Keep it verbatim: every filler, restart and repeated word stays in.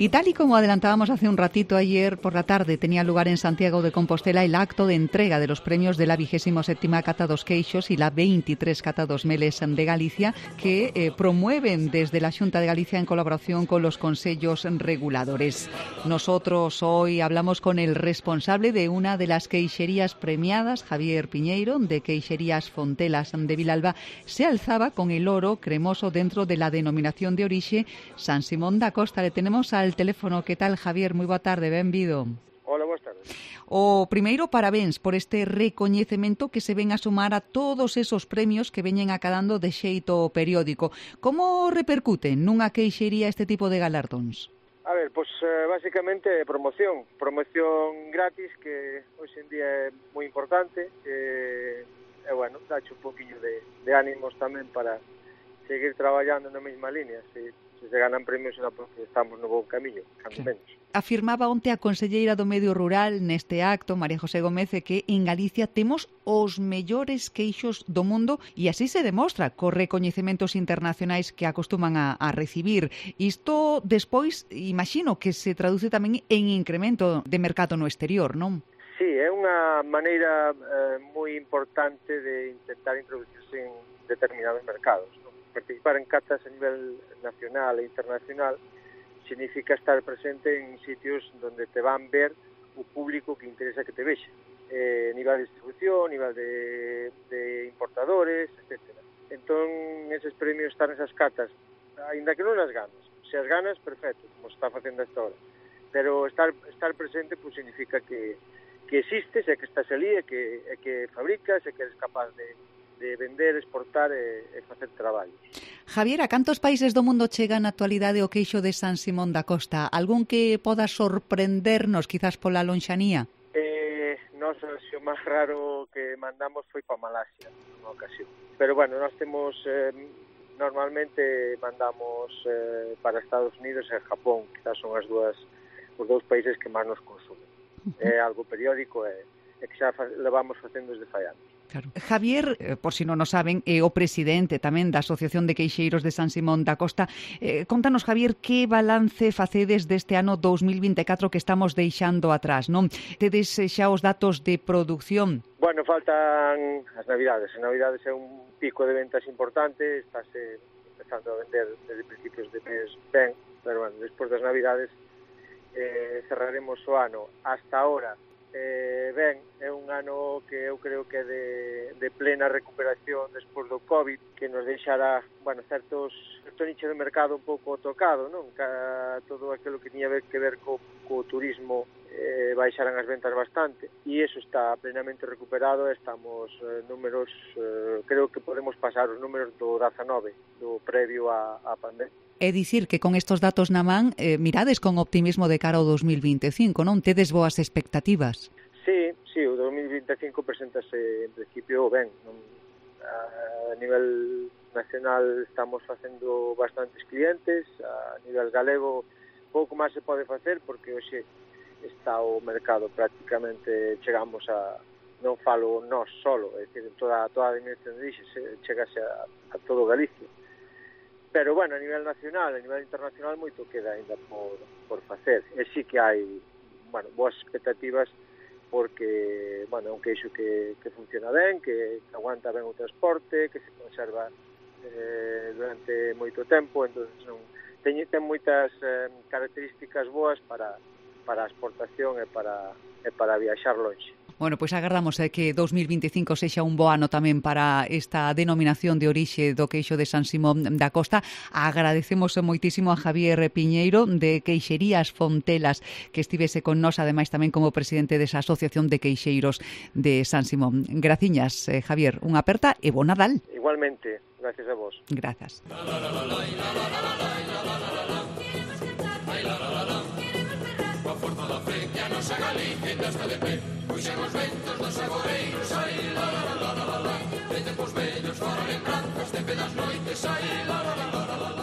Y tal y como adelantábamos hace un ratito, ayer por la tarde tenía lugar en Santiago de Compostela el acto de entrega de los premios de la vigésima séptima Cata dos Queixos y la veintitrés Cata dos Meles de Galicia, que eh, promueven desde la Xunta de Galicia en colaboración con los consellos reguladores. Nosotros hoy hablamos con el responsable de una de las queixerías premiadas, Javier Piñeiro, de Queixerías Fontelas de Vilalba. Se alzaba con el oro cremoso dentro de la denominación de orixe San Simón da Costa. Le tenemos al teléfono. Que tal, Javier? Moi boa tarde, benvido. Hola, boas tardes. O primeiro, parabéns por este recoñecemento que se ven a sumar a todos esos premios que veñen acadando de xeito periódico. Como repercute nunha queixería este tipo de galardóns? A ver, pois pues, basicamente promoción, promoción gratis que hoxe en día é moi importante e, e bueno, dache un poquinho de, de ánimos tamén para seguir traballando na mesma línea. Se, se se ganan premios será porque estamos no bon camiño, cando menos. Afirmaba onte a conselleira do Medio Rural neste acto, María José Gómez, que en Galicia temos os mellores queixos do mundo e así se demostra cos recoñecementos internacionais que acostuman a, a recibir. Isto despois, imagino que se traduce tamén en incremento de mercado no exterior, non? Sí, é unha maneira eh, moi importante de intentar introducirse en determinados mercados, non? Participar en catas a nivel nacional e internacional significa estar presente en sitios donde te van ver o público que interesa que te vexa, eh, nivel de distribución, nivel de, de importadores, etcétera. Entón, eses premios están esas catas, ainda que non as ganas. Se as ganas, perfecto, como se está facendo hasta ahora. Pero estar, estar presente pues, significa que, que existes, e que estás ali, e que, e que fabricas, e que eres capaz de de vender, exportar e, e facer traballos. Javier, a cantos países do mundo chega na actualidade o queixo de San Simón da Costa? Algún que poda sorprendernos, quizás pola lonxanía? Eh, nos, o máis raro que mandamos foi para Malasia, nunha ocasión. Pero, bueno, nós temos, eh, normalmente mandamos eh, para Estados Unidos e Japón, quizás son as dúas, os dous países que máis nos consumen. Uh-huh. É algo periódico e, e que xa fa, levamos facendo desde fai anos. Claro. Javier, eh, por si non o saben, é o presidente tamén da Asociación de Queixeiros de San Simón da Costa. Eh, contanos, Javier, que balance facedes deste ano dous mil vinte e catro que estamos deixando atrás, non? Tedes xa os datos de produción? Bueno, faltan as Navidades. As Navidades é un pico de ventas importante, estáse empezando a vender desde principios de mes ben, pero bueno, despois das Navidades eh, cerraremos o ano. Hasta ahora, Eh, ben, é un ano que eu creo que é de, de plena recuperación despois do COVID, que nos deixará, bueno, certos, certo nicho de mercado un pouco tocado, non? Ca, todo aquilo que tiña que ver co, co turismo eh, baixaran as ventas bastante, e iso está plenamente recuperado. Estamos eh, números, eh, creo que podemos pasar os números do dezanove, do previo á, á pandemia. É dicir que con estos datos na man eh, mirades con optimismo de cara ao dos mil vinte e cinco, non? Tedes boas expectativas? Sí, sí, o dos mil vinte e cinco presentase en principio ben. Non? A nivel nacional estamos facendo bastantes clientes, a nivel galego pouco máis se pode facer porque hoxe está o mercado prácticamente, chegamos a, non falo nós solo, é dicir, toda, toda a dimensión de dixe chegase a, a todo Galicia. Pero, bueno, a nivel nacional, a nivel internacional, moito queda ainda por, por facer. E sí que hai, bueno, boas expectativas porque, bueno, é un queixo que, que funciona ben, que, que aguanta ben o transporte, que se conserva eh, durante moito tempo, entón non, ten, ten moitas eh, características boas para, para a exportación e para, e para viaxar lonxe. Bueno, pois agardamos eh, que dos mil vinte e cinco sexa un bo ano tamén para esta denominación de orixe do queixo de San Simón da Costa. Agradecemos moitísimo a Javier Piñeiro de Queixerías Fontelas que estivese con nós, ademais tamén como presidente desa Asociación de Queixeiros de San Simón. Graciñas, eh, Javier, unha aperta e bo Nadal. Igualmente, gracias a vos. Grazas. Nosa Galicia ainda está de pé, puxen os ventos dos agoreiros, ai, la, la, la, la, la, la, de tempos vellos fora lembranzas, de pedas noites, ai, la, la, la, la, la, la.